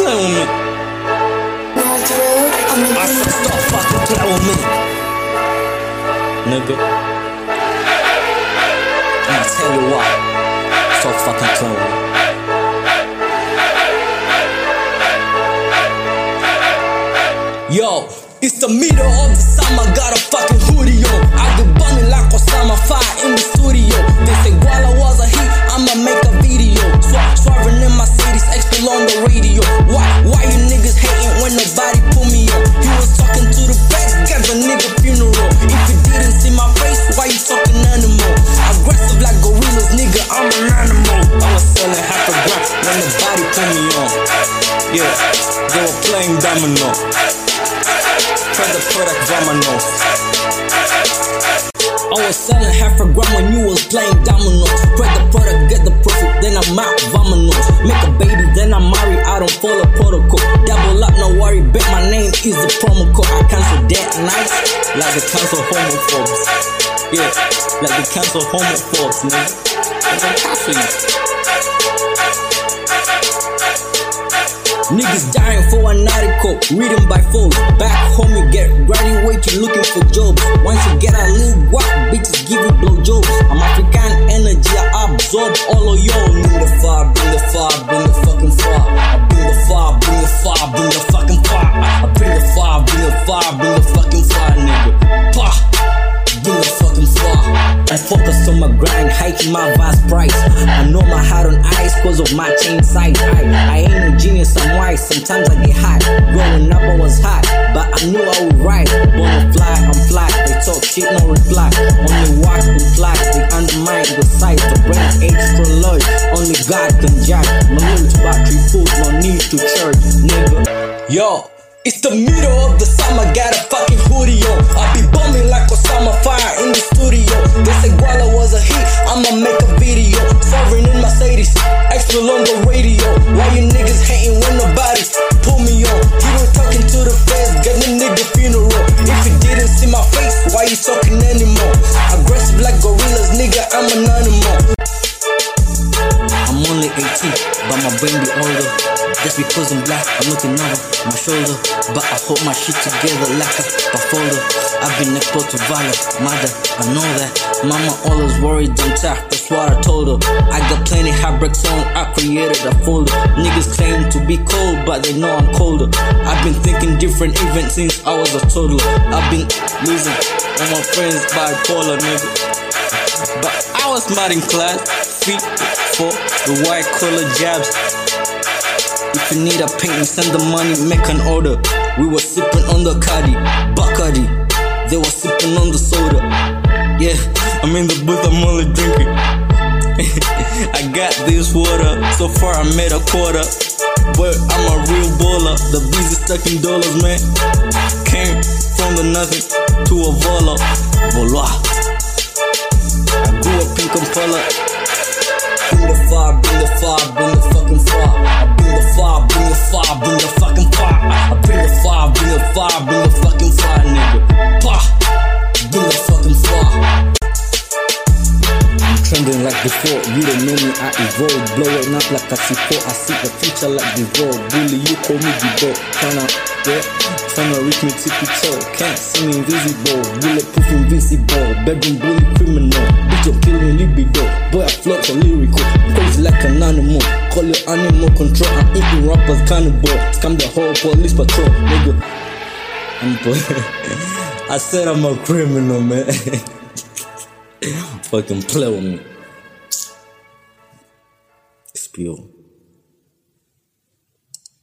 playing with me. I said stop fucking playing with me, nigga. I'ma tell you why. Stop fucking playing with me. Yo, it's the middle of the summer, got a fucking hoodie on. I be bumming like Osama, fire in the studio. They say Guala was a hit, I'ma make a video. Swerving in my Mercedes, X-Pill on the radio. Why you niggas hating when nobody put me on? He was talking to the press, got the nigga funeral. If you didn't see my face, why you talking animal? Aggressive like gorillas, nigga, I'm an animal. I was selling half a gram when nobody put me on. Yeah, they were playing domino. Try the product Vamanos. I was selling half a gram when you was playing dominoes. Spread the product, get the profit, then I'm out Vamanos. Make a baby, then I'm married, I don't follow protocol. Double up, no worry, bet my name is the promo code. I cancel that nice, like the cancel homophobes. Yeah, like the cancel homophobes, nigga. I'm gonna cancel you. Niggas dying for an article, reading by foes. Back home you get graduate, you looking for jobs. Once you get a little guap, bitches give you blowjobs. I'm African energy, I absorb all of y'all. Bring the fire, bring the fire, bring the fucking fire. I bring the fire, bring the fire, bring the fucking fire. I bring the fire, bring the fire, bring the fucking fire, nigga. Pah, bring the fucking fire. I focus on my grind, hiking my vast price. I know my heart on ice cause of my chain size. I ain't a genius, I'm wise, sometimes I get high. Growing up I was hot, but I knew I would rise. Born to fly, I'm fly, they talk shit, no reply. Only walk the flag, they undermine the size. The brain extra large, only God can judge. My lyrics battery full, no need to charge, nigga. Yo, it's the middle of the summer, got a fucking hoodie on. I be bumming like Osama, fire in the studio. They say Guala was a hit, I'ma make a video. Swerving in Mercedes, X-Pill on the radio. Why you niggas hating when nobody pull me on? He was talking to the feds, got the nigga funeral. If you didn't see my face, why you talking anymore? Aggressive like gorillas, nigga, I'm an animal. I'm only 18, but my brain be older. Just because I'm black, I'm looking over my shoulder. But I hold my shit together like a folder. I've been exposed to violence, mother, I know that. Mama always worried I'm tired, that's what I told her. I got plenty heartbreak songs, I created a folder. Niggas claim to be cold, but they know I'm colder. I've been thinking different even since I was a toddler. I've been losing all my friends bipolar, nigga. But I was smart in class, feet for the white collar jabs. If you need a painting, send the money, make an order. We were sipping on the Bacardi. They were sipping on the soda. Yeah, I'm in the booth, I'm only drinking. I got this water, so far I made a quarter. But I'm a real baller, the bees is stuck in dollars, man. Came from the nothing to a Volois. I grew up in Kampala. Bring the fire, bring the fire, bring the fucking fire. I bring the fire, bring the fire, bring the fucking fire. I bring the fire, bring the fire, bring the fucking fire, nigga. Pah, bring the fucking fire. I'm trending like before, you don't know me, I evolve. Blowing up like a C4, I see the future like before. Bully, you call me the tryna reach me tippy toe. Can't see me invisible, bulletproof invincible. Bedroom bully criminal, bitch you're killing libido. Boy I float so lyrical, crazy like an animal. Call your animal control, I'm eating rappers cannibal. Scam the whole police patrol, nigga. I said I'm a criminal, man. Fucking play with me. Spill.